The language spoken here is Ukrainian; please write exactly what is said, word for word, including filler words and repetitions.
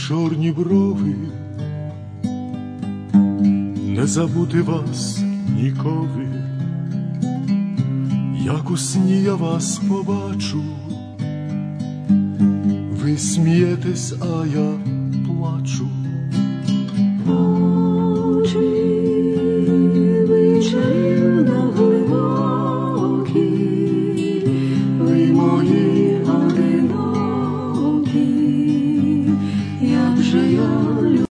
чорні брови, не забути вас ніколи, як у сні я вас побачу. Ви смієтесь, а я плачу.